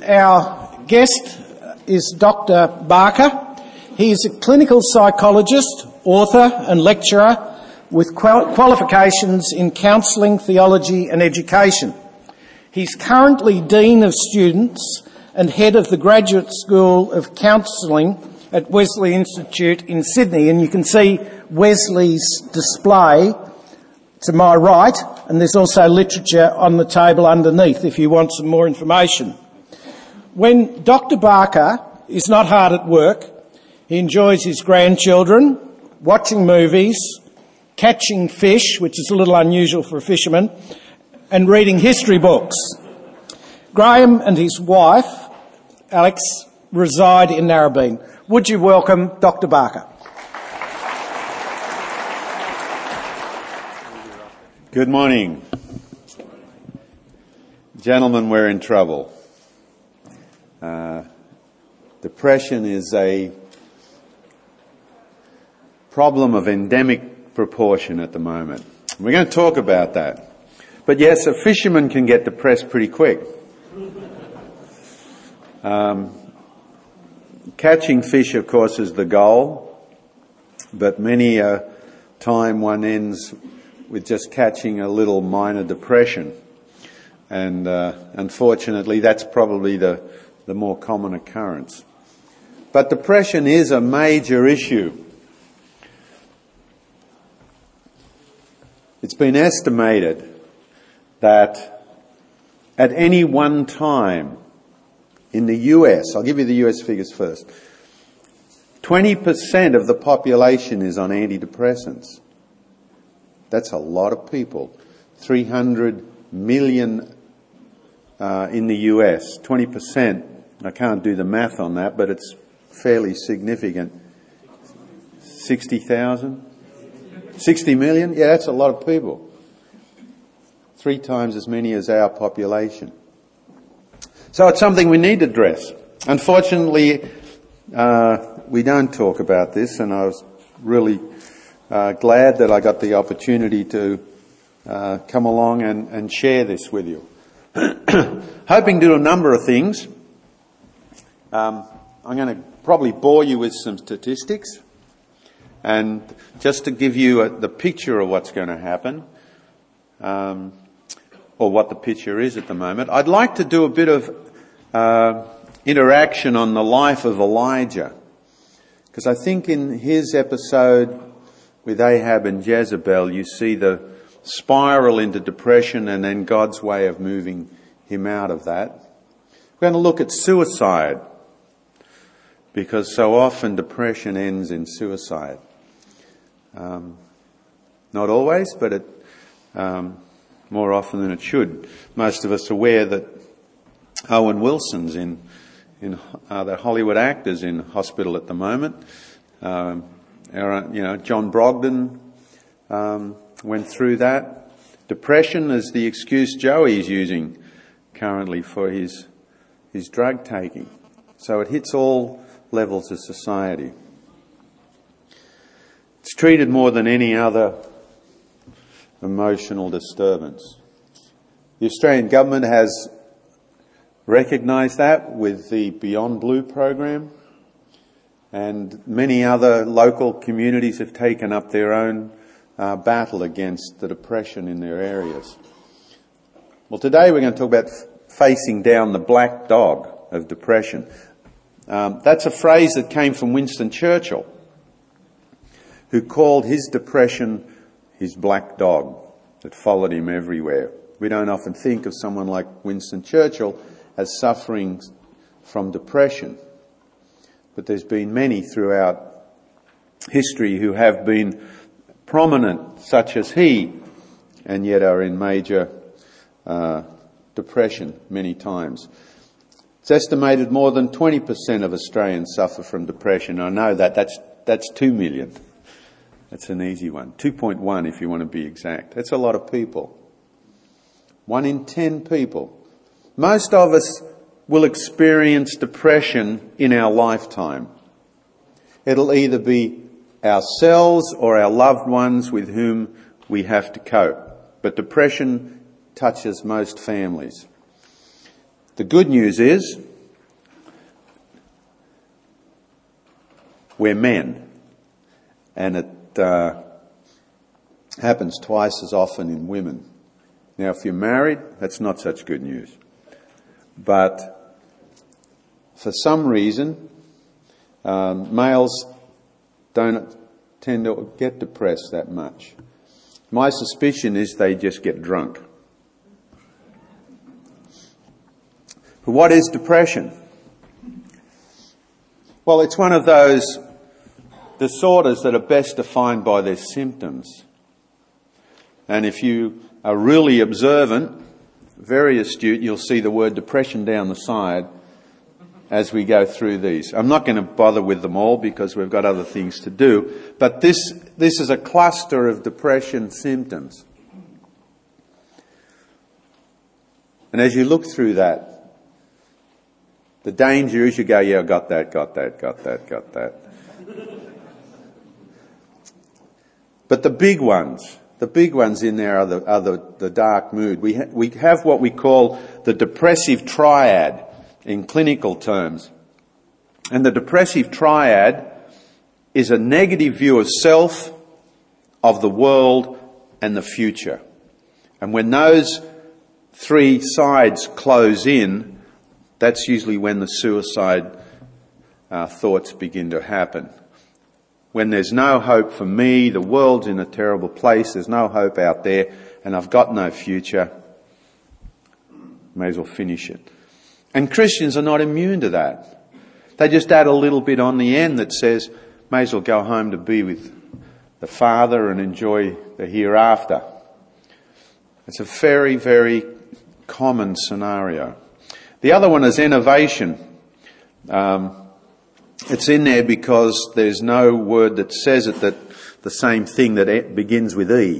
Our guest is Dr. Barker. He is a clinical psychologist, author and lecturer with qualifications in counselling, theology and education. He's currently Dean of Students and Head of the Graduate School of Counselling at Wesley Institute in Sydney. And you can see Wesley's display to my right, and there's also literature on the table underneath if you want some more information. When Dr. Barker is not hard at work, he enjoys his grandchildren, watching movies, catching fish, which is a little unusual for a fisherman, and reading history books. Graham and his wife, Alex, reside in Narrabeen. Would you welcome Dr. Barker? Good morning. Gentlemen, we're in trouble. Depression is a problem of endemic proportion at the moment. We're going to talk about that. But yes, a fisherman can get depressed pretty quick. Catching fish, of course, is the goal, but many a time one ends with just catching a little minor depression. And unfortunately, that's probably the more common occurrence. But depression is a major issue. It's been estimated that at any one time in the US, I'll give you the US figures first, 20% of the population is on antidepressants. That's a lot of people. 300 million in the US. 20%, I can't do the math on that, but it's fairly significant. 60,000? 60 million? Yeah, that's a lot of people. 3 times as many as our population. So it's something we need to address. Unfortunately, we don't talk about this, and I was really glad that I got the opportunity to come along and share this with you. Hoping to do a number of things. I'm going to probably bore you with some statistics, and just to give you the picture of what's going to happen, or what the picture is at the moment. I'd like to do a bit of interaction on the life of Elijah, because I think in his episode with Ahab and Jezebel, you see the spiral into depression and then God's way of moving him out of that. We're going to look at suicide, because so often depression ends in suicide. Not always, but it more often than it should. Most of us are aware that Owen Wilson's the Hollywood actor's in hospital at the moment. John Brogdon went through that. Depression is the excuse Joey's using currently for his drug taking. So it hits all levels of society. It's treated more than any other emotional disturbance. The Australian government has recognised that with the Beyond Blue program, and many other local communities have taken up their own battle against the depression in their areas. Well, today we're going to talk about facing down the black dog of depression. That's a phrase that came from Winston Churchill, who called his depression his black dog that followed him everywhere. We don't often think of someone like Winston Churchill as suffering from depression, but there's been many throughout history who have been prominent, such as he, and yet are in major depression many times. It's estimated more than 20% of Australians suffer from depression. I know that's 2 million. That's an easy one. 2.1 if you want to be exact. That's a lot of people. 1 in 10 people. Most of us will experience depression in our lifetime. It'll either be ourselves or our loved ones with whom we have to cope. But depression touches most families. The good news is We're men. And it happens twice as often in women. Now, if you're married, that's not such good news. But for some reason, males don't tend to get depressed that much. My suspicion is they just get drunk. But what is depression? Well, it's one of those disorders that are best defined by their symptoms. And if you are really observant, very astute, you'll see the word depression down the side as we go through these. I'm not going to bother with them all because we've got other things to do, but this is a cluster of depression symptoms. And as you look through that, the danger is you go, yeah, got that. But the big ones in there are the dark mood. We have what we call the depressive triad in clinical terms. And the depressive triad is a negative view of self, of the world, and the future. And when those three sides close in, that's usually when the suicide thoughts begin to happen. When there's no hope for me, the world's in a terrible place, there's no hope out there, and I've got no future, may as well finish it. And Christians are not immune to that. They just add a little bit on the end that says, may as well go home to be with the Father and enjoy the hereafter. It's a very, very common scenario. The other one is enervation. It's in there because there's no word that says it, that the same thing that begins with E.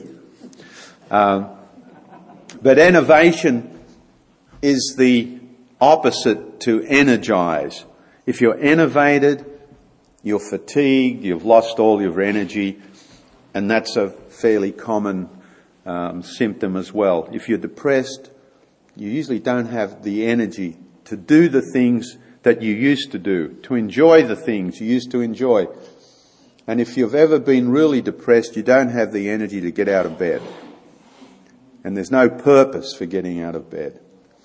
But enervation is the opposite to energize. If you're enervated, you're fatigued, you've lost all your energy, and that's a fairly common symptom as well. If you're depressed, you usually don't have the energy to do the things that you used to do, to enjoy the things you used to enjoy. And if you've ever been really depressed, you don't have the energy to get out of bed. And there's no purpose for getting out of bed.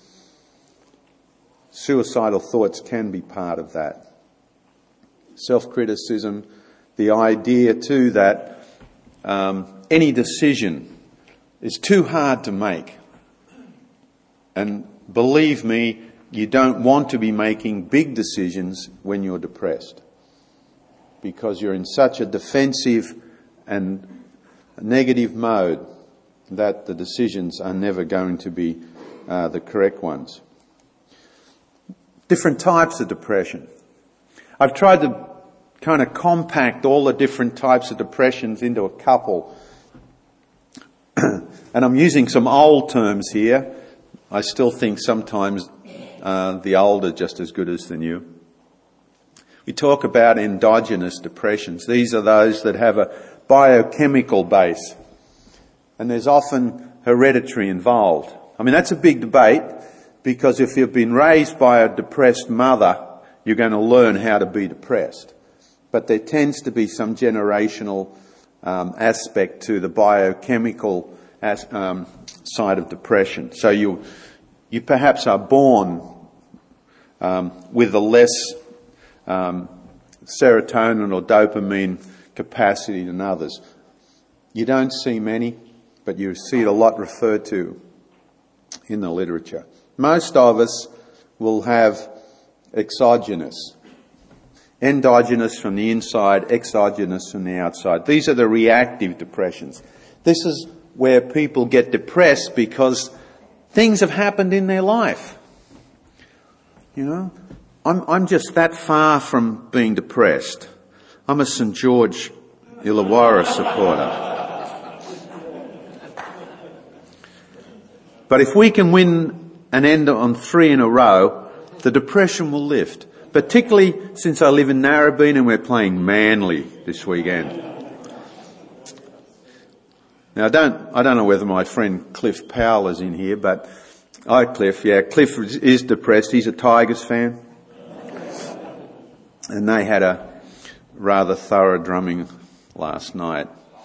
Suicidal thoughts can be part of that. Self-criticism, the idea too that any decision is too hard to make. And believe me, you don't want to be making big decisions when you're depressed, because you're in such a defensive and negative mode that the decisions are never going to be the correct ones. Different types of depression. I've tried to kind of compact all the different types of depressions into a couple. And I'm using some old terms here. I still think sometimes the old are just as good as the new. We talk about endogenous depressions. These are those that have a biochemical base. And there's often hereditary involved. I mean, that's a big debate, because if you've been raised by a depressed mother, you're going to learn how to be depressed. But there tends to be some generational aspect to the biochemical side of depression. So you perhaps are born with a less serotonin or dopamine capacity than others. You don't see many, but you see it a lot referred to in the literature. Most of us will have exogenous. Endogenous from the inside, exogenous from the outside. These are the reactive depressions. This is where people get depressed because things have happened in their life. You know, I'm just that far from being depressed. I'm a St. George Illawarra supporter. But if we can win an end on 3 in a row, the depression will lift. Particularly since I live in Narrabeen and we're playing Manly this weekend. Now I don't know whether my friend Cliff Powell is in here, but hi Cliff. Yeah, Cliff is depressed. He's a Tigers fan. And they had a rather thorough drumming last night.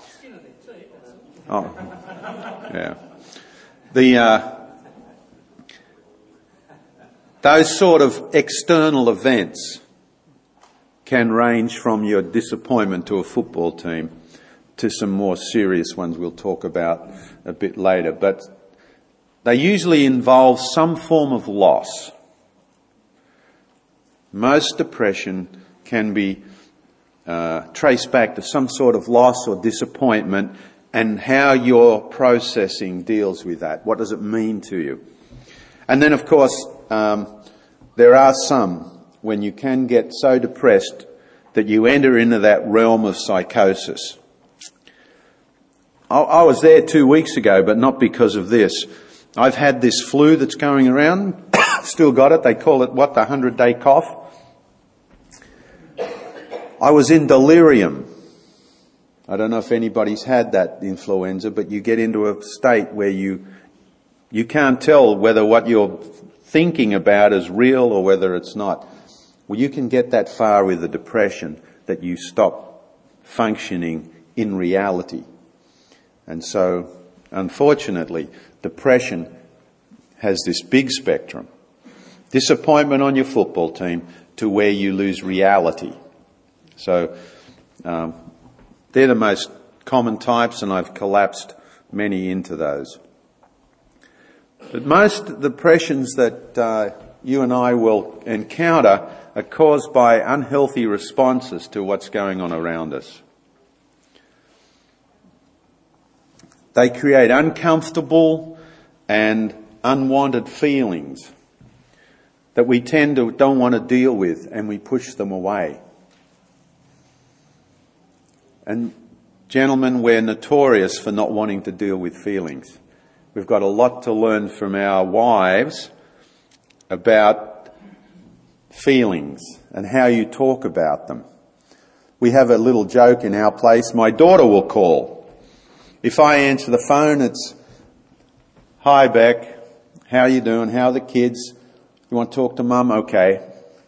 Oh, yeah. Those sort of external events can range from your disappointment to a football team to some more serious ones we'll talk about a bit later. But they usually involve some form of loss. Most depression can be traced back to some sort of loss or disappointment, and how your processing deals with that. What does it mean to you? And then, of course, there are some when you can get so depressed that you enter into that realm of psychosis. I was there 2 weeks ago, but not because of this. I've had this flu that's going around, still got it. They call it, the 100-day cough. I was in delirium. I don't know if anybody's had that influenza, but you get into a state where you can't tell whether what you're thinking about is real or whether it's not. Well, you can get that far with the depression that you stop functioning in reality. And so, unfortunately, depression has this big spectrum. Disappointment on your football team to where you lose reality. So, they're the most common types, and I've collapsed many into those. But most depressions that you and I will encounter are caused by unhealthy responses to what's going on around us. They create uncomfortable and unwanted feelings that we don't want to deal with, and we push them away. And gentlemen, we're notorious for not wanting to deal with feelings. We've got a lot to learn from our wives about feelings and how you talk about them. We have a little joke in our place. My daughter will call. If I answer the phone, it's, "Hi, Beck. How are you doing? How are the kids? You want to talk to Mum? Okay."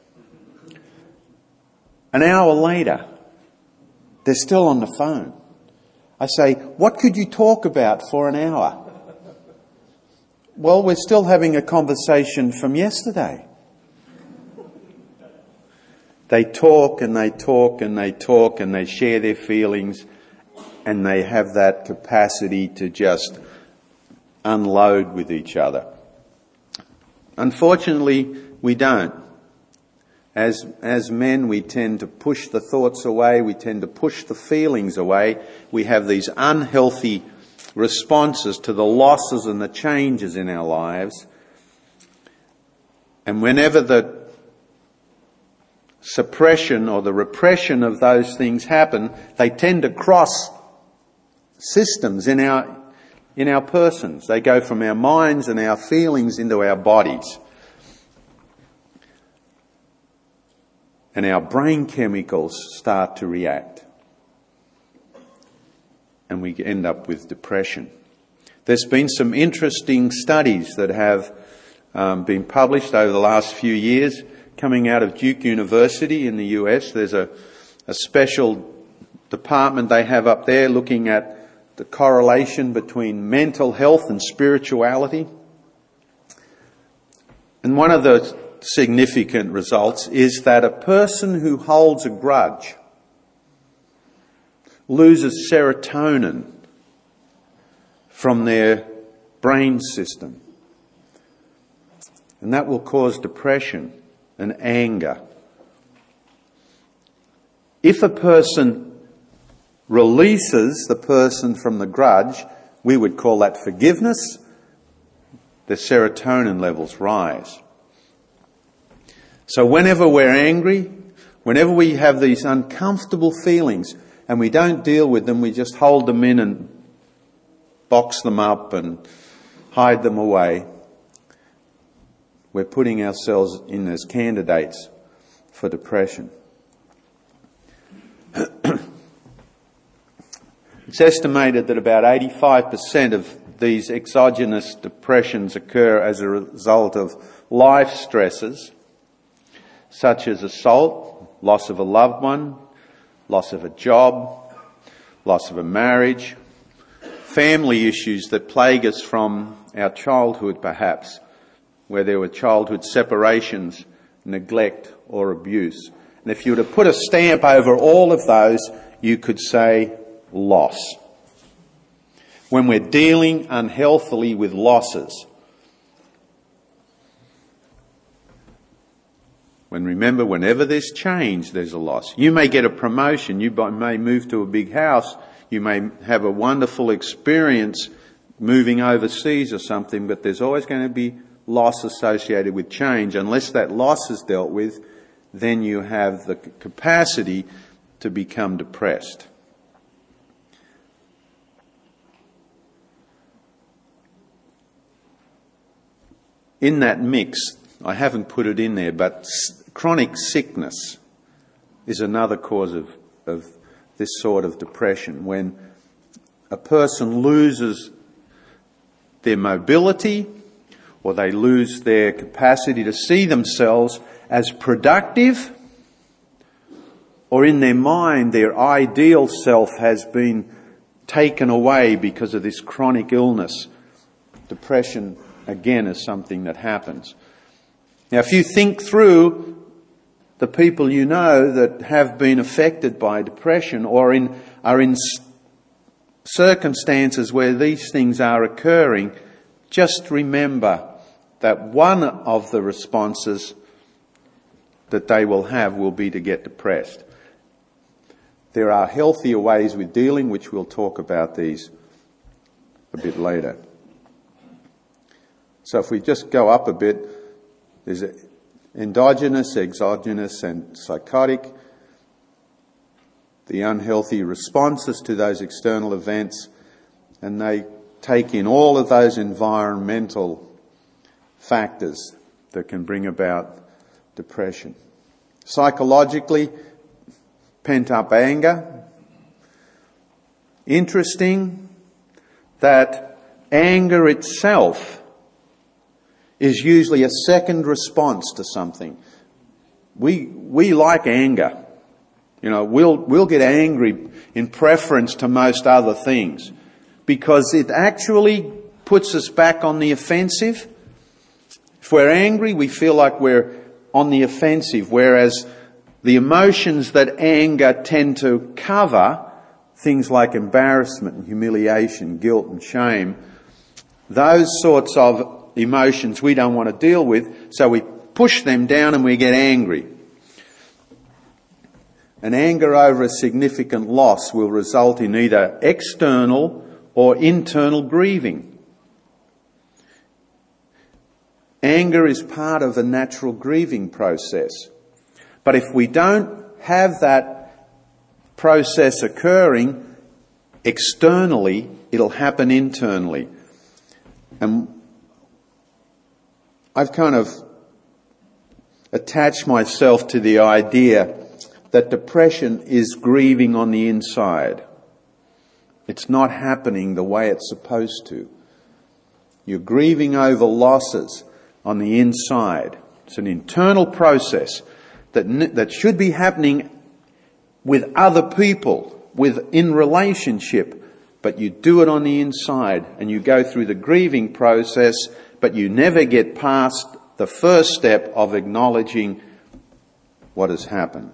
An hour later, they're still on the phone. I say, "What could you talk about for an hour?" "Well, we're still having a conversation from yesterday." They talk and they talk and they talk and they share their feelings, and they have that capacity to just unload with each other. Unfortunately, we don't. As men, we tend to push the thoughts away, we tend to push the feelings away. We have these unhealthy responses to the losses and the changes in our lives. And whenever the suppression or the repression of those things happen, they tend to cross systems in our persons. They go from our minds and our feelings into our bodies. And our brain chemicals start to react. And we end up with depression. There's been some interesting studies that have been published over the last few years coming out of Duke University in the US. There's a special department they have up there looking at the correlation between mental health and spirituality. And one of the significant results is that a person who holds a grudge loses serotonin from their brain system. And that will cause depression and anger. If a person releases the person from the grudge, we would call that forgiveness. The serotonin levels rise. So whenever we're angry, whenever we have these uncomfortable feelings and we don't deal with them, we just hold them in and box them up and hide them away, we're putting ourselves in as candidates for depression. It's estimated that about 85% of these exogenous depressions occur as a result of life stresses, such as assault, loss of a loved one, loss of a job, loss of a marriage, family issues that plague us from our childhood perhaps, where there were childhood separations, neglect or abuse. And if you were to put a stamp over all of those, you could say loss. When we're dealing unhealthily with losses, remember, whenever there's change, there's a loss. You may get a promotion, you may move to a big house, you may have a wonderful experience moving overseas or something, but there's always going to be loss associated with change. Unless that loss is dealt with, then you have the capacity to become depressed. In that mix, I haven't put it in there, but chronic sickness is another cause of this sort of depression. When a person loses their mobility, or they lose their capacity to see themselves as productive, or in their mind their ideal self has been taken away because of this chronic illness, depression again is something that happens. Now, if you think through the people you know that have been affected by depression or are in circumstances where these things are occurring, just remember that one of the responses that they will have will be to get depressed. There are healthier ways with dealing, which we'll talk about these a bit later. So if we just go up a bit, there's endogenous, exogenous and psychotic. The unhealthy responses to those external events, and they take in all of those environmental factors that can bring about depression. Psychologically, pent-up anger. Interesting that anger itself is usually a second response to something. We like anger. You know, we'll get angry in preference to most other things because it actually puts us back on the offensive. If we're angry, we feel like we're on the offensive, whereas the emotions that anger tend to cover, things like embarrassment and humiliation, guilt and shame, those sorts of emotions we don't want to deal with, so we push them down and we get angry. And anger over a significant loss will result in either external or internal grieving. Anger is part of the natural grieving process. But if we don't have that process occurring externally, it'll happen internally. And I've kind of attached myself to the idea that depression is grieving on the inside. It's not happening the way it's supposed to. You're grieving over losses on the inside. It's an internal process that should be happening with other people, in relationship, but you do it on the inside and you go through the grieving process, but you never get past the first step of acknowledging what has happened.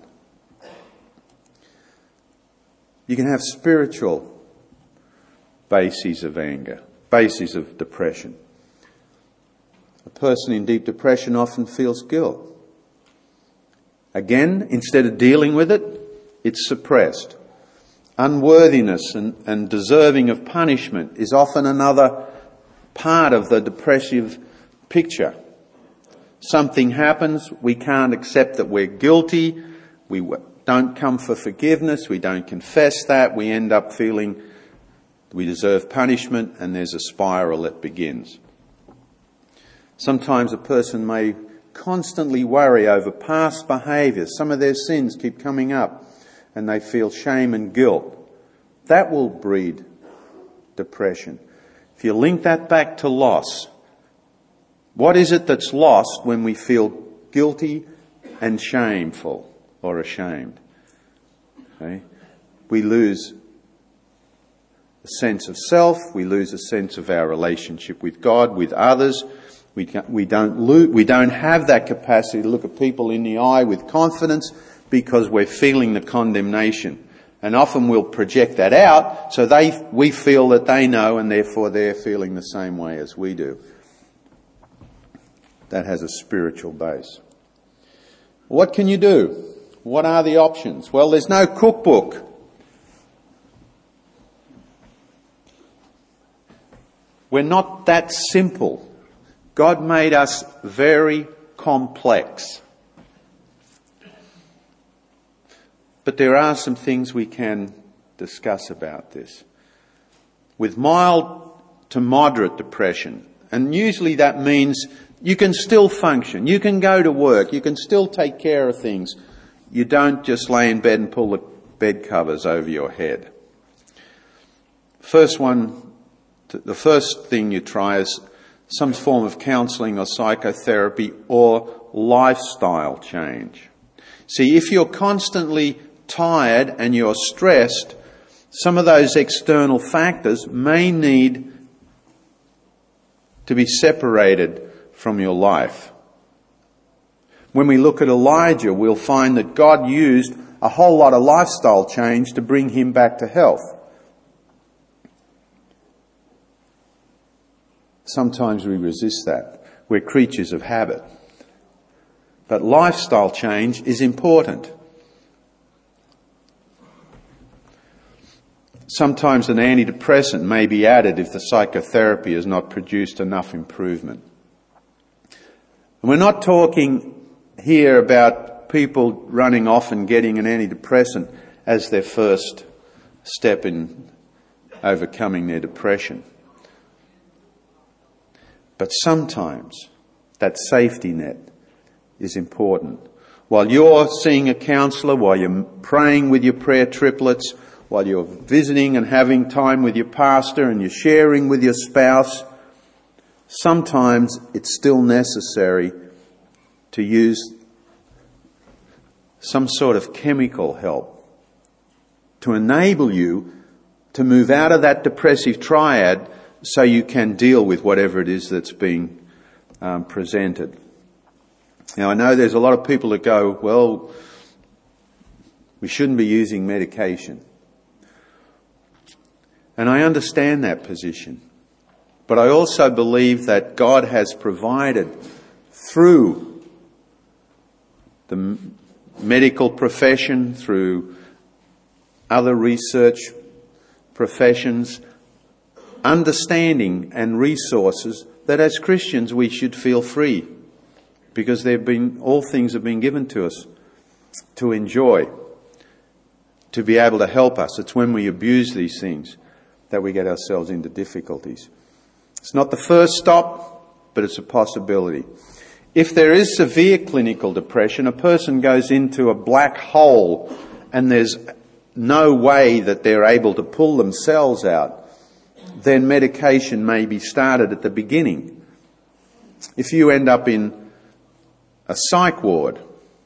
You can have spiritual bases of anger, bases of depression. A person in deep depression often feels guilt. Again, instead of dealing with it, it's suppressed. Unworthiness and deserving of punishment is often another part of the depressive picture. Something happens, we can't accept that we're guilty, we don't come for forgiveness, we don't confess that, we end up feeling we deserve punishment, and there's a spiral that begins. Sometimes a person may constantly worry over past behaviours. Some of their sins keep coming up and they feel shame and guilt. That will breed depression. If you link that back to loss, what is it that's lost when we feel guilty and shameful or ashamed? Okay? we lose a sense of self, we lose a sense of our relationship with God, with others. We don't have that capacity to look at people in the eye with confidence because we're feeling the condemnation. And often we'll project that out so we feel that they know and therefore they're feeling the same way as we do. That has a spiritual base. What can you do? What are the options? Well, there's no cookbook. We're not that simple. God made us very complex. But there are some things we can discuss about this. With mild to moderate depression, and usually that means you can still function, you can go to work, you can still take care of things. You don't just lay in bed and pull the bed covers over your head. The first thing you try is some form of counselling or psychotherapy or lifestyle change. See, if you're constantly tired and you're stressed, some of those external factors may need to be separated from your life. When we look at Elijah, we'll find that God used a whole lot of lifestyle change to bring him back to health. Sometimes we resist that. We're creatures of habit. But lifestyle change is important. Sometimes an antidepressant may be added if the psychotherapy has not produced enough improvement. And we're not talking here about people running off and getting an antidepressant as their first step in overcoming their depression. But sometimes that safety net is important. While you're seeing a counsellor, while you're praying with your prayer triplets, while you're visiting and having time with your pastor and you're sharing with your spouse, sometimes it's still necessary to use some sort of chemical help to enable you to move out of that depressive triad so you can deal with whatever it is that's being presented. Now, I know there's a lot of people that go, well, we shouldn't be using medication. And I understand that position. But I also believe that God has provided through the medical profession, through other research professions, understanding and resources that as Christians we should feel free, because all things have been given to us to enjoy, to be able to help us. It's when we abuse these things that we get ourselves into difficulties. It's not the first stop, but it's a possibility. If there is severe clinical depression, a person goes into a black hole and there's no way that they're able to pull themselves out, then medication may be started at the beginning. If you end up in a psych ward,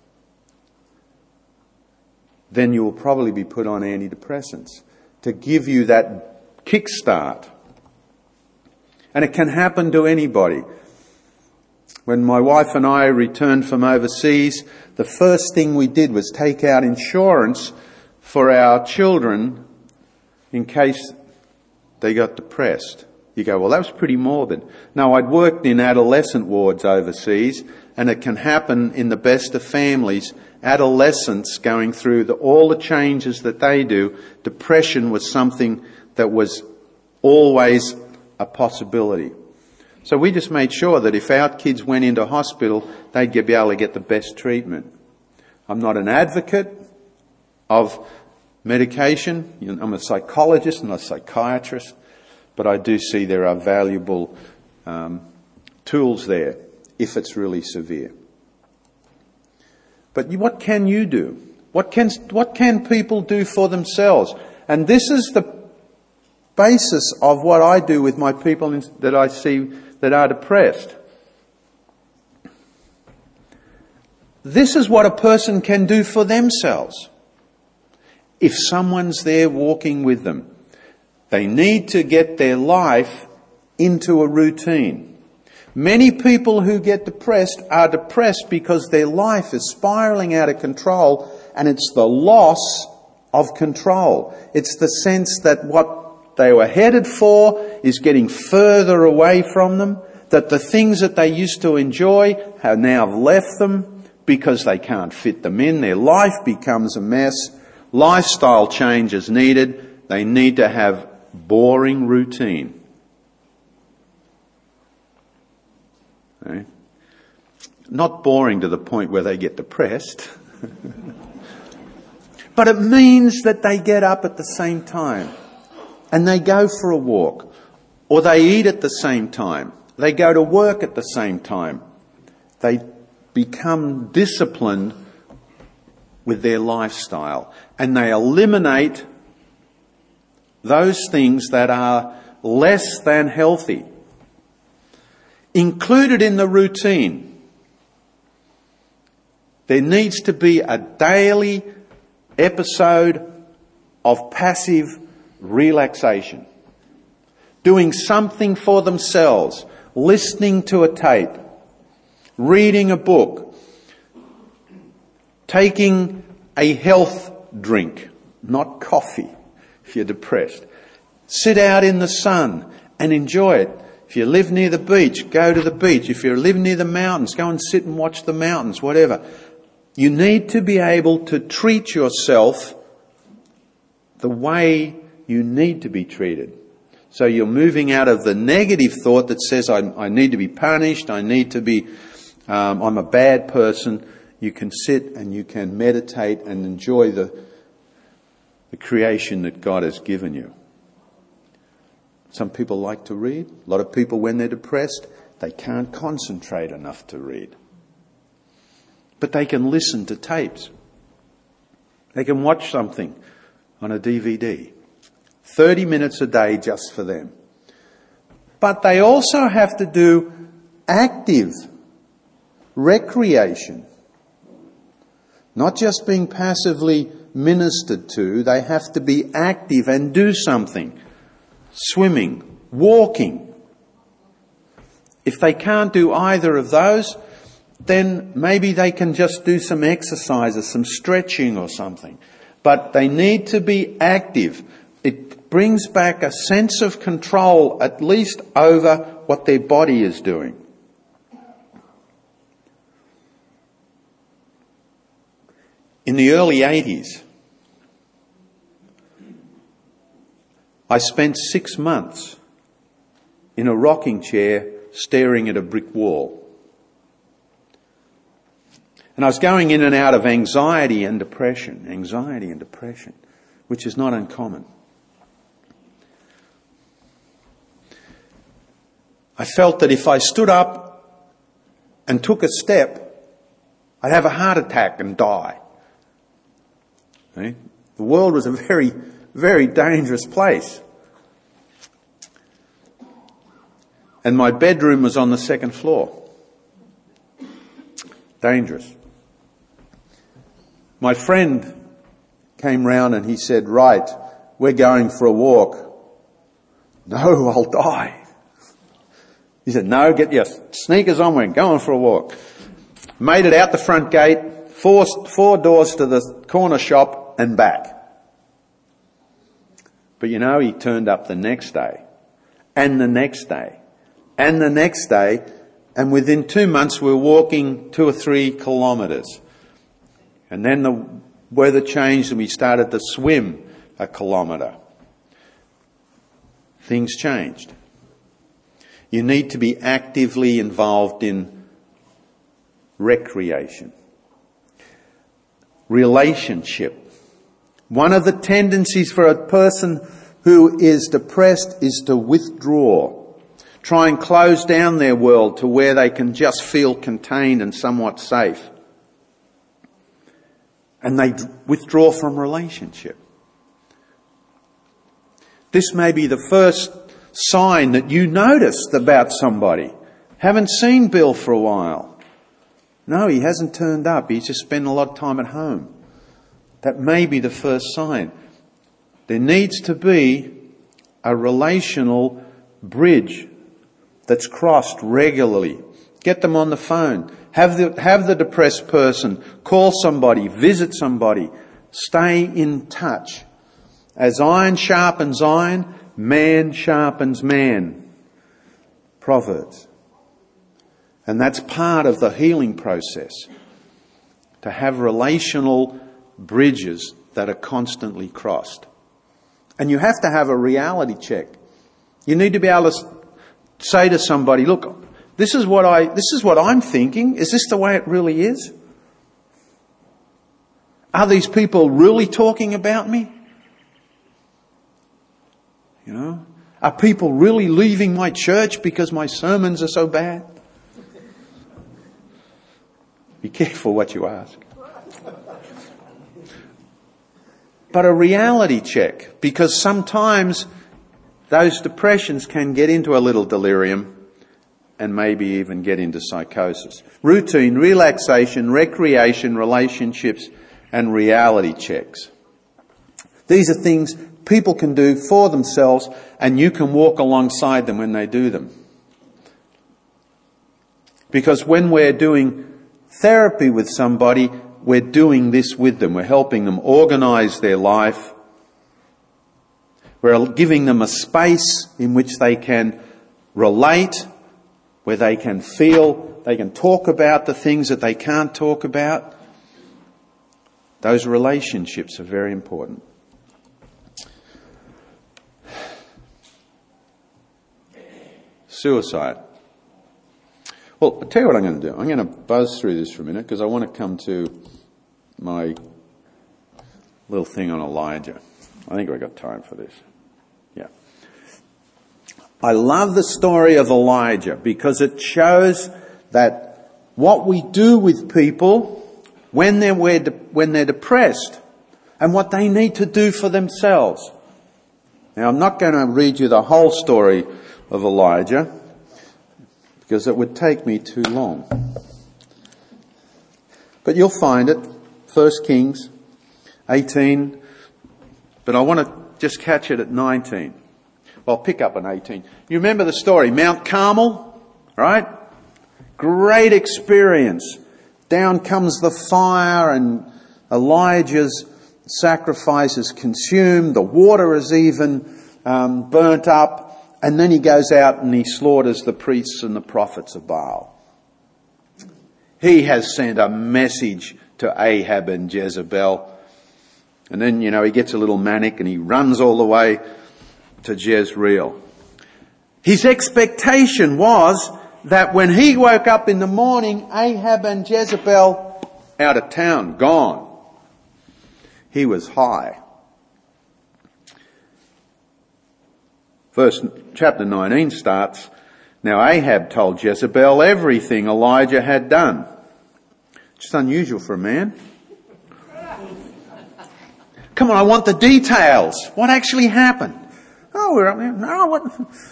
then you will probably be put on antidepressants to give you that kickstart. And it can happen to anybody. When my wife and I returned from overseas, the first thing we did was take out insurance for our children in case they got depressed. You go, well, that was pretty morbid. No, I'd worked in adolescent wards overseas, and it can happen in the best of families. Adolescents going through all the changes that they do, depression was something that was always a possibility. So we just made sure that if our kids went into hospital, they'd be able to get the best treatment. I'm not an advocate of medication. I'm a psychologist, not a psychiatrist, but I do see there are valuable tools there if it's really severe. But what can you do? What can people do for themselves? And this is the basis of what I do with my people that I see that are depressed. This is what a person can do for themselves. if someone's there walking with them. They need to get their life into a routine. Many people who get depressed are depressed because their life is spiraling out of control, and it's the loss of control. It's the sense that what they were headed for is getting further away from them, that the things that they used to enjoy have now left them because they can't fit them in. Their life becomes a mess. Lifestyle change is needed. They need to have boring routine. Okay? Not boring to the point where they get depressed. But it means that they get up at the same time and they go for a walk, or they eat at the same time. They go to work at the same time. They become disciplined with their lifestyle, and they eliminate those things that are less than healthy. Included in the routine, there needs to be a daily episode of passive relaxation. Doing something for themselves, listening to a tape, reading a book, taking a health drink, not coffee if you're depressed. Sit out in the sun and enjoy it. If you live near the beach, go to the beach. If you live near the mountains, go and sit and watch the mountains, whatever. You need to be able to treat yourself the way you need to be treated. So you're moving out of the negative thought that says, I need to be punished, I need to be, I'm a bad person. You can sit and you can meditate and enjoy the creation that God has given you. Some people like to read. A lot of people, when they're depressed, they can't concentrate enough to read. But they can listen to tapes. They can watch something on a DVD. 30 minutes a day just for them. But they also have to do active recreation. Not just being passively ministered to, they have to be active and do something. Swimming, walking. If they can't do either of those, then maybe they can just do some exercises, some stretching or something. But they need to be active. It brings back a sense of control, at least over what their body is doing. In the early 80s, I spent 6 months in a rocking chair staring at a brick wall. And I was going in and out of anxiety and depression, which is not uncommon. I felt that if I stood up and took a step, I'd have a heart attack and die. Okay? The world was a very, very dangerous place. And my bedroom was on the second floor. Dangerous. My friend came round and he said, right, we're going for a walk. No, I'll die. He said, no, get your sneakers on, we're going for a walk. Made it out the front gate, four doors to the corner shop and back. But you know, he turned up the next day, and the next day, and the next day, and within 2 months we were walking 2 or 3 kilometres. And then the weather changed and we started to swim a kilometre. Things changed. You need to be actively involved in recreation. Relationship. One of the tendencies for a person who is depressed is to withdraw. Try and close down their world to where they can just feel contained and somewhat safe. And they withdraw from relationship. This may be the first sign that you noticed about somebody. Haven't seen Bill for a while. No, he hasn't turned up. He's just spent a lot of time at home. That may be the first sign. There needs to be a relational bridge that's crossed regularly. Get them on the phone. Have the depressed person call somebody, visit somebody. Stay in touch. As iron sharpens iron, man sharpens man. Proverbs. And that's part of the healing process. To have relational bridges that are constantly crossed. And you have to have a reality check. You need to be able to say to somebody, look, this is what I'm thinking. Is this the way it really is? Are these people really talking about me? You know? Are people really leaving my church because my sermons are so bad? Be careful what you ask. But a reality check, because sometimes those depressions can get into a little delirium and maybe even get into psychosis. Routine, relaxation, recreation, relationships, and reality checks. These are things people can do for themselves, and you can walk alongside them when they do them. Because when we're doing therapy with somebody, we're doing this with them. We're helping them organise their life. We're giving them a space in which they can relate, where they can feel, they can talk about the things that they can't talk about. Those relationships are very important. Suicide. Well, I'll tell you what I'm going to do. I'm going to buzz through this for a minute because I want to come to my little thing on Elijah. I think we've got time for this. Yeah. I love the story of Elijah because it shows that what we do with people when they're depressed and what they need to do for themselves. Now, I'm not going to read you the whole story of Elijah because it would take me too long. But you'll find it, 1 Kings 18, but I want to just catch it at 19. Well, I'll pick up on 18. You remember the story, Mount Carmel, right? Great experience. Down comes the fire and Elijah's sacrifice is consumed. The water is even burnt up. And then he goes out and he slaughters the priests and the prophets of Baal. He has sent a message to Ahab and Jezebel. And then, he gets a little manic and he runs all the way to Jezreel. His expectation was that when he woke up in the morning, Ahab and Jezebel out of town, gone. He was high. Chapter 19 starts, now Ahab told Jezebel everything Elijah had done. Just unusual for a man. Come on, I want the details. What actually happened? Oh, we're up there. No, what?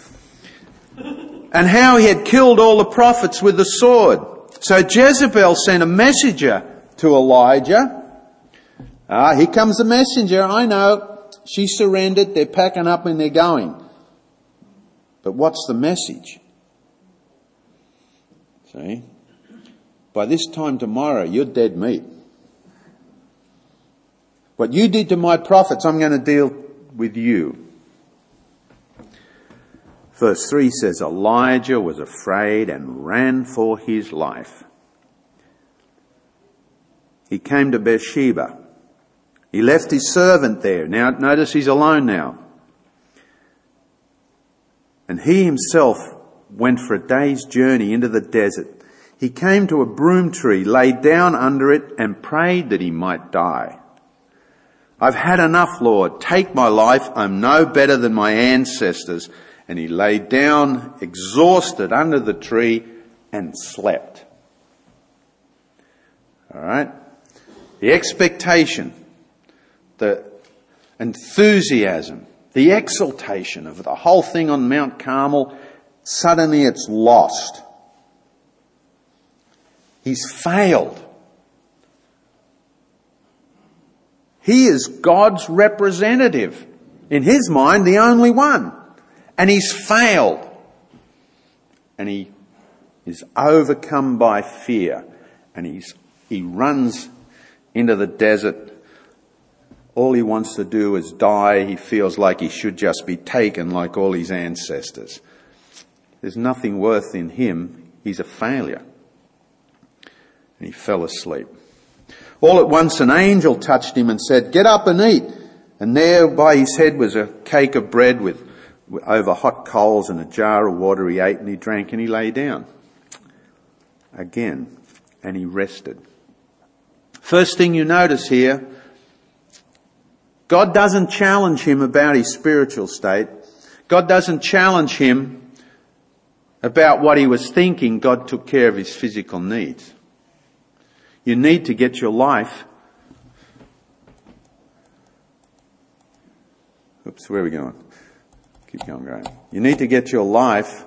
And how he had killed all the prophets with the sword. So Jezebel sent a messenger to Elijah. Here comes the messenger. I know. She surrendered. They're packing up and they're going. But what's the message? See? By this time tomorrow, you're dead meat. What you did to my prophets, I'm going to deal with you. Verse 3 says, Elijah was afraid and ran for his life. He came to Beersheba. He left his servant there. Now, notice he's alone now. And he himself went for a day's journey into the desert. He came to a broom tree, lay down under it, and prayed that he might die. I've had enough, Lord. Take my life. I'm no better than my ancestors. And he lay down, exhausted, under the tree and slept. All right? The expectation, the enthusiasm, the exaltation of the whole thing on Mount Carmel, suddenly it's lost. He's failed. He is God's representative. In his mind, the only one. And he's failed. And he is overcome by fear. And he runs into the desert. All he wants to do is die. He feels like he should just be taken like all his ancestors. There's nothing worth in him. He's a failure. And he fell asleep. All at once an angel touched him and said, "Get up and eat." And there by his head was a cake of bread with over hot coals and a jar of water. He ate and he drank and he lay down again and he rested. First thing you notice here, God doesn't challenge him about his spiritual state. God doesn't challenge him about what he was thinking. God took care of his physical needs. You need to get your life... Oops, where are we going? Keep going, Graham. You need to get your life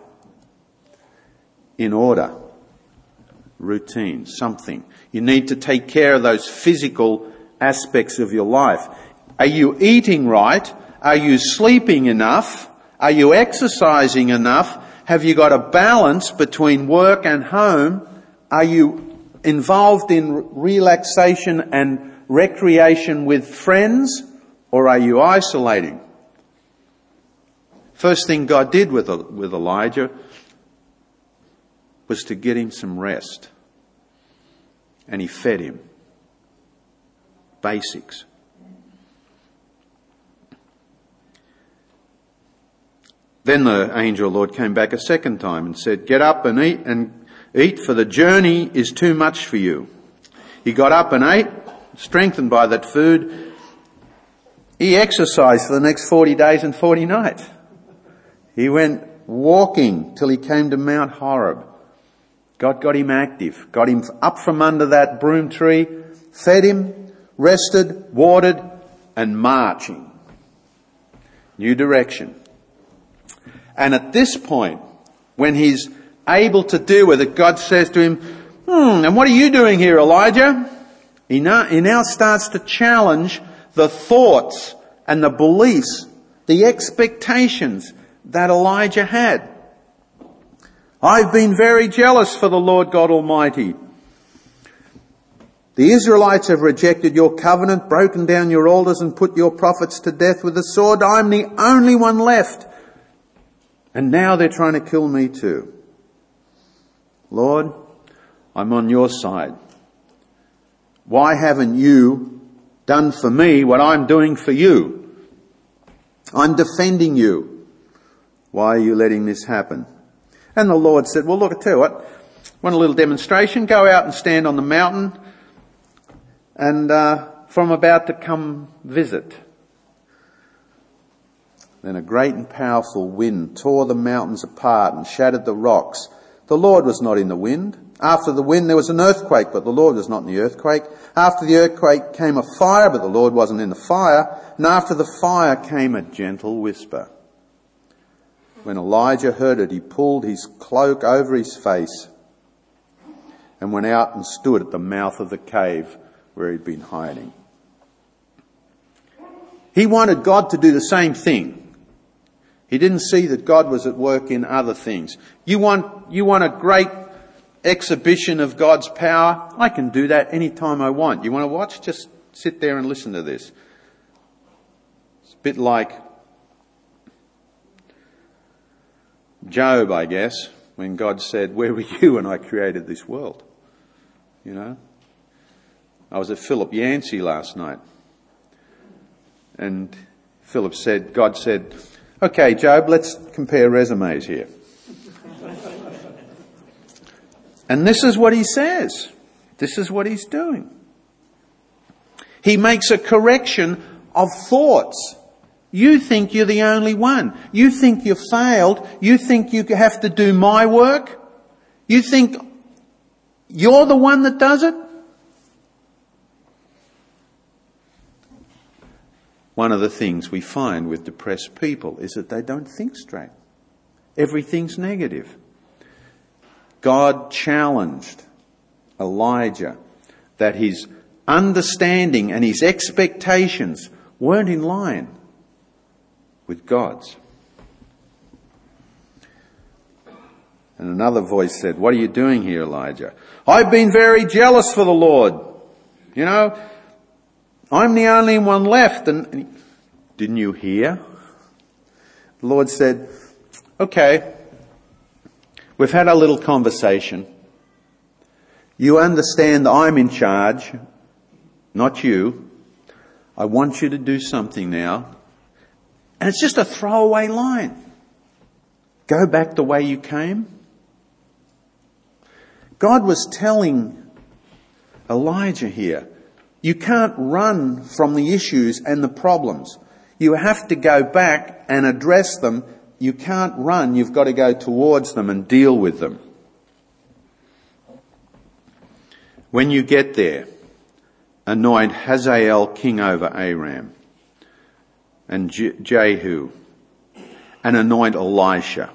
in order. Routine, something. You need to take care of those physical aspects of your life. Are you eating right? Are you sleeping enough? Are you exercising enough? Have you got a balance between work and home? Are you involved in relaxation and recreation with friends? Or are you isolating? First thing God did with Elijah was to get him some rest. And he fed him. Basics. Then the angel of the Lord came back a second time and said, "Get up and eat, for the journey is too much for you." He got up and ate, strengthened by that food. He exercised for the next 40 days and 40 nights. He went walking till he came to Mount Horeb. God got him active, got him up from under that broom tree, fed him, rested, watered, and marching. New direction. And at this point, when he's able to deal with it, God says to him, "And what are you doing here, Elijah?" He now starts to challenge the thoughts and the beliefs, the expectations that Elijah had. "I've been very jealous for the Lord God Almighty. The Israelites have rejected your covenant, broken down your altars and put your prophets to death with the sword. I'm the only one left. And now they're trying to kill me too. Lord, I'm on your side. Why haven't you done for me what I'm doing for you? I'm defending you. Why are you letting this happen?" And the Lord said, "Well, look, I tell you what, want a little demonstration? Go out and stand on the mountain and for I'm about to come visit." Then a great and powerful wind tore the mountains apart and shattered the rocks. The Lord was not in the wind. After the wind there was an earthquake, but the Lord was not in the earthquake. After the earthquake came a fire, but the Lord wasn't in the fire. And after the fire came a gentle whisper. When Elijah heard it, he pulled his cloak over his face and went out and stood at the mouth of the cave where he'd been hiding. He wanted God to do the same thing. He didn't see that God was at work in other things. You want a great exhibition of God's power? I can do that anytime I want. You want to watch? Just sit there and listen to this. It's a bit like Job, I guess, when God said, "Where were you when I created this world?" You know? I was at Philip Yancey last night. And God said, "Okay, Job, let's compare resumes here." And this is what he says. This is what he's doing. He makes a correction of thoughts. You think you're the only one. You think you failed. You think you have to do my work. You think you're the one that does it. One of the things we find with depressed people is that they don't think straight. Everything's negative. God challenged Elijah that his understanding and his expectations weren't in line with God's. And another voice said, "What are you doing here, Elijah?" "I've been very jealous for the Lord. You know, I'm the only one left." And didn't you hear? The Lord said, "Okay, we've had a little conversation. You understand I'm in charge, not you. I want you to do something now." And it's just a throwaway line. Go back the way you came. God was telling Elijah here, you can't run from the issues and the problems. You have to go back and address them. You can't run. You've got to go towards them and deal with them. When you get there, anoint Hazael king over Aram and Jehu, and anoint Elisha.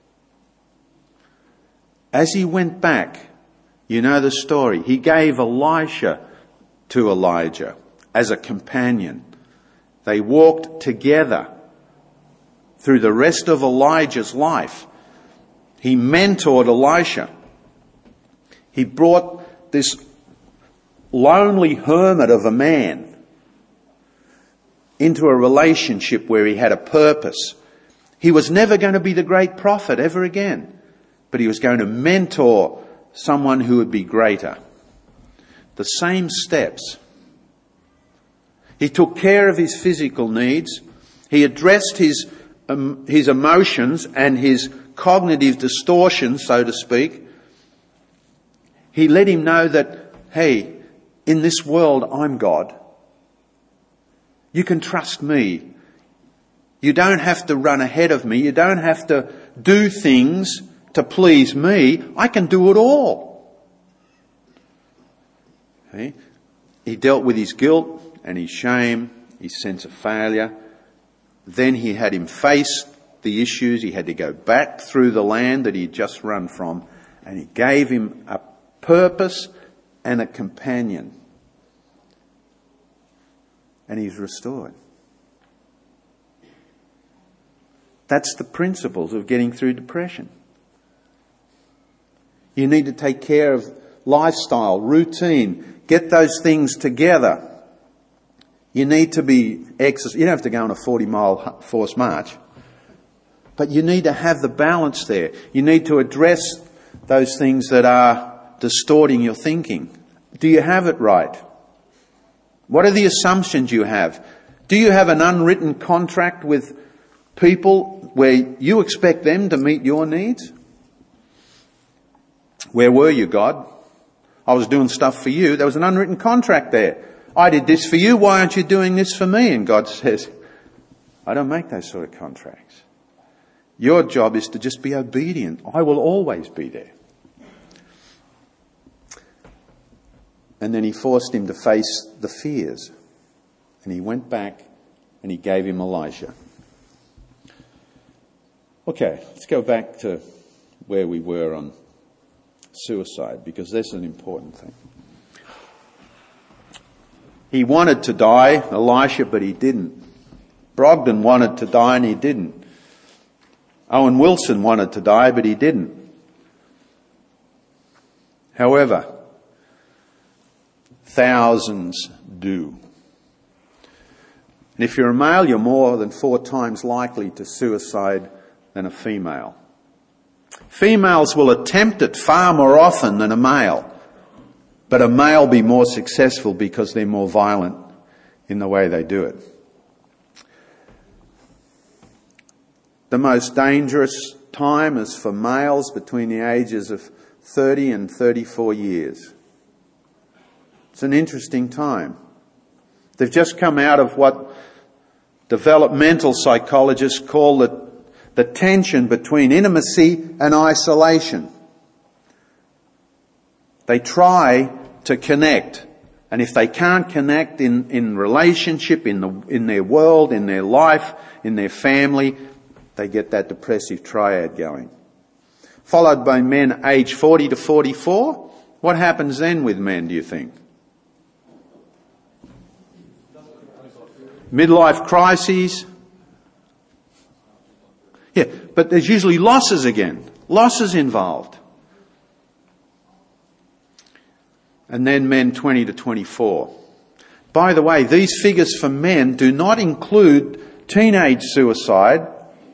As he went back, you know the story, he gave Elisha to Elijah as a companion. They walked together through the rest of Elijah's life. He mentored Elisha. He brought this lonely hermit of a man into a relationship where he had a purpose. He was never going to be the great prophet ever again, but he was going to mentor someone who would be greater. The same steps. He took care of his physical needs. He addressed his emotions and his cognitive distortion, so to speak. He let him know that, hey, in this world I'm God. You can trust me. You don't have to run ahead of me. You don't have to do things to please me. I can do it all. Okay? He dealt with his guilt and his shame, his sense of failure. Then he had him face the issues. He had to go back through the land that he'd just run from, and he gave him a purpose and a companion. And he's restored. That's the principles of getting through depression. You need to take care of lifestyle, routine, get those things together. You need to be exercising. You don't have to go on a 40-mile forced march. But you need to have the balance there. You need to address those things that are distorting your thinking. Do you have it right? What are the assumptions you have? Do you have an unwritten contract with people where you expect them to meet your needs? Where were you, God? I was doing stuff for you. There was an unwritten contract there. I did this for you. Why aren't you doing this for me? And God says, I don't make those sort of contracts. Your job is to just be obedient. I will always be there. And then he forced him to face the fears. And he went back and he gave him Elisha. Okay, let's go back to where we were on suicide, because that's an important thing. He wanted to die, Elisha, but he didn't. Brogdon wanted to die and he didn't. Owen Wilson wanted to die, but he didn't. However, thousands do. And if you're a male, you're more than 4 times likely to suicide than a female. Females will attempt it far more often than a male, but a male be more successful because they're more violent in the way they do it. The most dangerous time is for males between the ages of 30 and 34 years. It's an interesting time. They've just come out of what developmental psychologists call the tension between intimacy and isolation. They try to connect, and if they can't connect in relationship, in their world, in their life, in their family, they get that depressive triad going. Followed by men aged 40 to 44. What happens then with men, do you think? Midlife crises. Yeah, but there's usually losses again. Losses involved. And then men 20 to 24. By the way, these figures for men do not include teenage suicide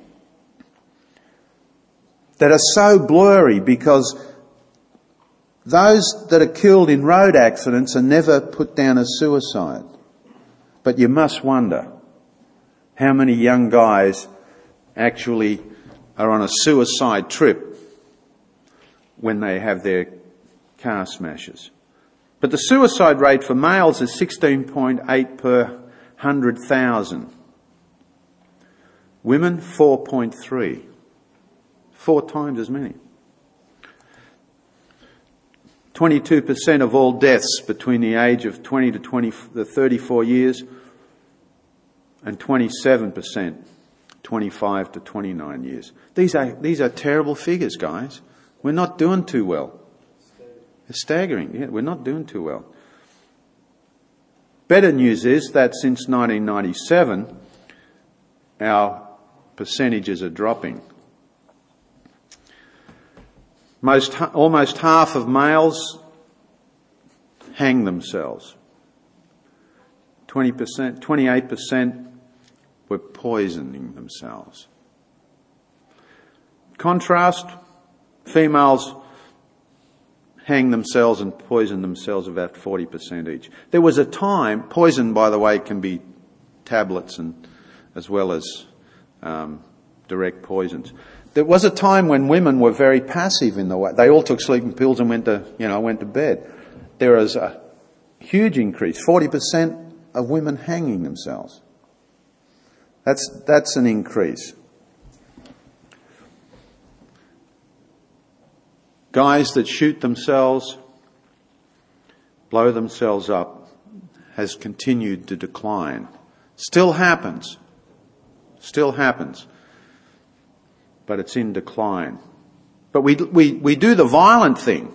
that are so blurry because those that are killed in road accidents are never put down as suicide. But you must wonder how many young guys actually are on a suicide trip when they have their car smashes. But the suicide rate for males is 16.8 per 100,000. Women, 4.3. 4 times as many. 22% of all deaths between the age of 20 to 34 years, and 27%, 25 to 29 years. These are terrible figures, guys. We're not doing too well. It's staggering. Yeah, we're not doing too well. Better news is that since 1997, our percentages are dropping. Almost half of males hang themselves. 20%, 28% were poisoning themselves. Contrast, females hang themselves and poison themselves about 40% each. There was a time, poison by the way can be tablets and as well as direct poisons. There was a time when women were very passive in the way. They all took sleeping pills and went to bed. There was a huge increase, 40% of women hanging themselves. That's an increase. Guys that shoot themselves, blow themselves up, has continued to decline. Still happens. But it's in decline. But we do the violent thing.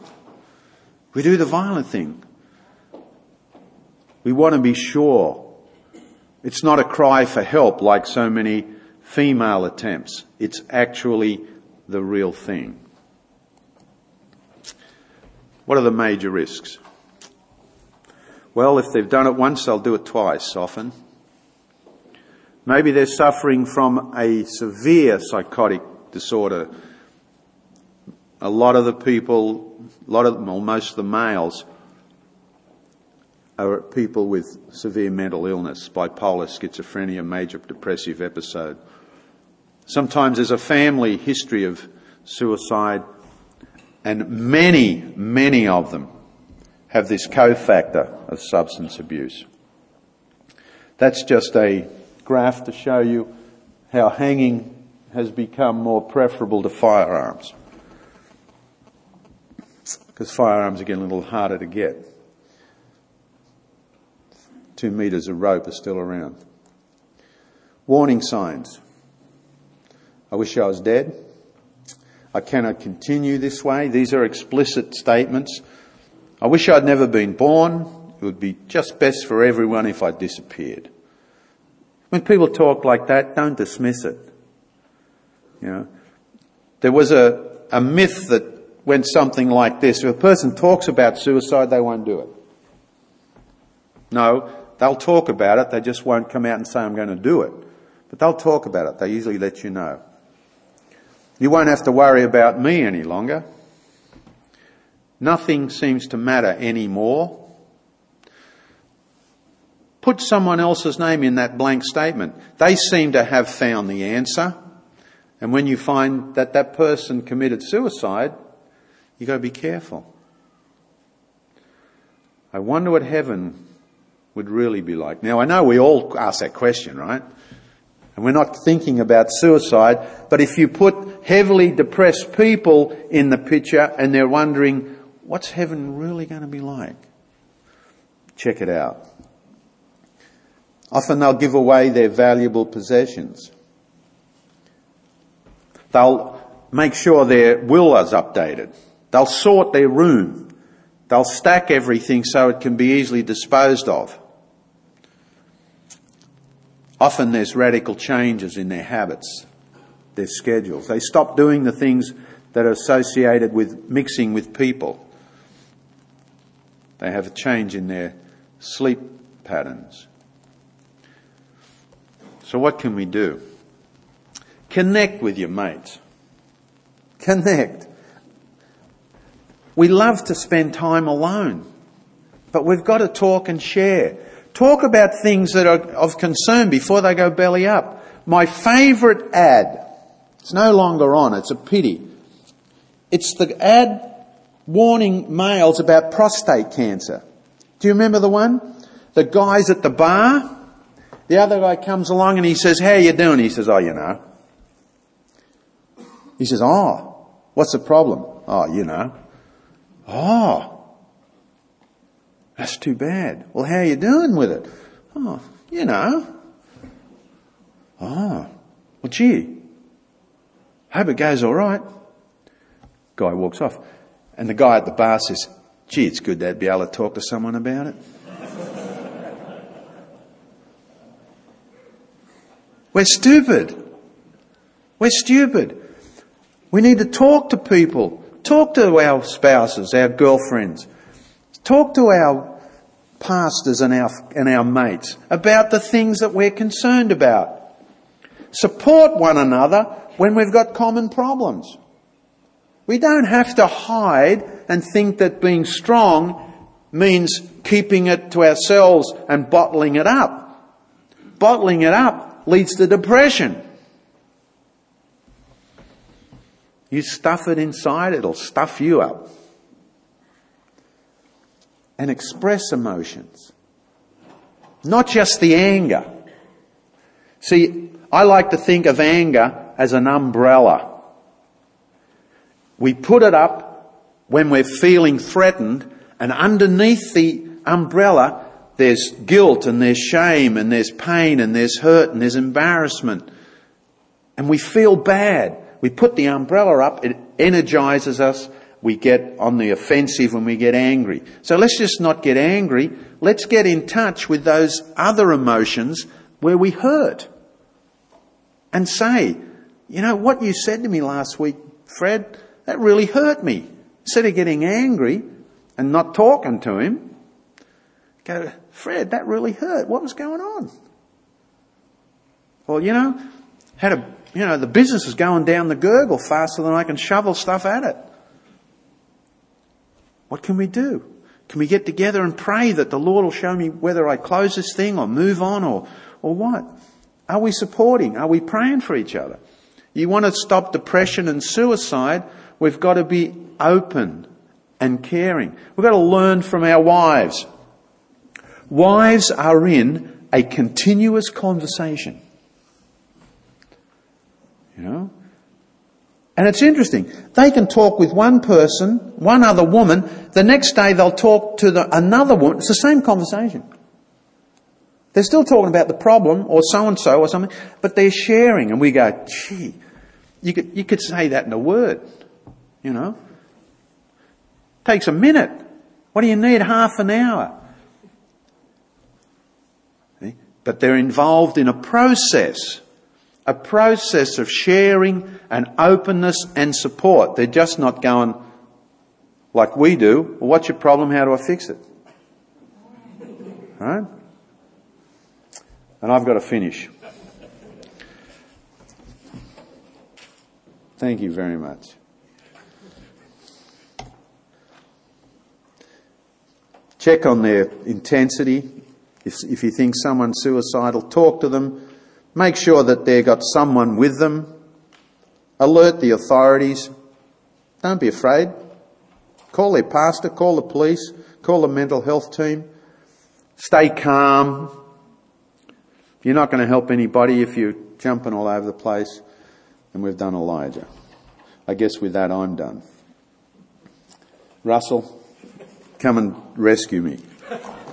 We want to be sure. It's not a cry for help like so many female attempts. It's actually the real thing. What are the major risks? Well, if they've done it once, they'll do it twice often. Maybe they're suffering from a severe psychotic disorder. A lot of the people, most of the males are people with severe mental illness, bipolar, schizophrenia, major depressive episode. Sometimes there's a family history of suicide, and many of them have this cofactor of substance abuse. That's just a graph to show you how hanging has become more preferable to firearms. Because firearms are getting a little harder to get. 2 meters of rope are still around. Warning signs. I wish I was dead. I cannot continue this way. These are explicit statements. I wish I'd never been born. It would be just best for everyone if I disappeared. When people talk like that, don't dismiss it. You know, there was a myth that went something like this: if a person talks about suicide, they won't do it. No, they'll talk about it. They just won't come out and say, I'm going to do it. But they'll talk about it. They usually let you know. You won't have to worry about me any longer. Nothing seems to matter anymore. Put someone else's name in that blank statement. They seem to have found the answer. And when you find that that person committed suicide, you've got to be careful. I wonder what heaven would really be like. Now, I know we all ask that question, right? And we're not thinking about suicide, but if you put heavily depressed people in the picture and they're wondering, what's heaven really going to be like? Check it out. Often they'll give away their valuable possessions. They'll make sure their will is updated. They'll sort their room. They'll stack everything so it can be easily disposed of. Often there's radical changes in their habits, their schedules. They stop doing the things that are associated with mixing with people. They have a change in their sleep patterns. So what can we do? Connect with your mates. Connect. We love to spend time alone, but we've got to talk and share. Talk about things that are of concern before they go belly up. My favourite ad, it's no longer on, it's a pity. It's the ad warning males about prostate cancer. Do you remember the one? The guy's at the bar, the other guy comes along and he says, "How you doing?" He says, "Oh, you know." He says, "Oh, what's the problem?" "Oh, you know." "Oh, that's too bad." "Well, how are you doing with it?" "Oh, you know." "Oh, well, gee, hope it goes all right." Guy walks off. And the guy at the bar says, "Gee, it's good to be able to talk to someone about it." We're stupid. We're stupid. We need to talk to people. Talk to our spouses, our girlfriends. Talk to our pastors and our mates about the things that we're concerned about. Support one another when we've got common problems. We don't have to hide and think that being strong means keeping it to ourselves and bottling it up. Bottling it up leads to depression. You stuff it inside, it'll stuff you up. And express emotions. Not just the anger. See, I like to think of anger as an umbrella. We put it up when we're feeling threatened, and underneath the umbrella there's guilt and there's shame and there's pain and there's hurt and there's embarrassment. And we feel bad. We put the umbrella up, it energises us, we get on the offensive when we get angry. So let's just not get angry, let's get in touch with those other emotions where we hurt. And say, "You know, what you said to me last week, Fred, that really hurt me." Instead of getting angry and not talking to him, go, "Fred, that really hurt. What was going on?" "Well, you know, the business is going down the gurgle faster than I can shovel stuff at it." What can we do? Can we get together and pray that the Lord will show me whether I close this thing or move on or what? Are we supporting? Are we praying for each other? You want to stop depression and suicide, we've got to be open and caring. We've got to learn from our wives. Wives are in a continuous conversation. You know? And it's interesting. They can talk with one person, one other woman. The next day they'll talk to another woman. It's the same conversation. They're still talking about the problem or so-and-so or something, but they're sharing. And we go, "Gee, you could say that in a word, you know. Takes a minute. What do you need? Half an hour." See? But they're involved in a process of sharing and openness and support. They're just not going like we do, "Well, what's your problem? How do I fix it?" All right? And I've got to finish. Thank you very much. Check on their intensity. If you think someone's suicidal, talk to them. Make sure that they've got someone with them. Alert the authorities. Don't be afraid. Call their pastor, call the police, call the mental health team. Stay calm. You're not going to help anybody if you're jumping all over the place. And we've done Elijah. I guess with that I'm done. Russell, come and rescue me.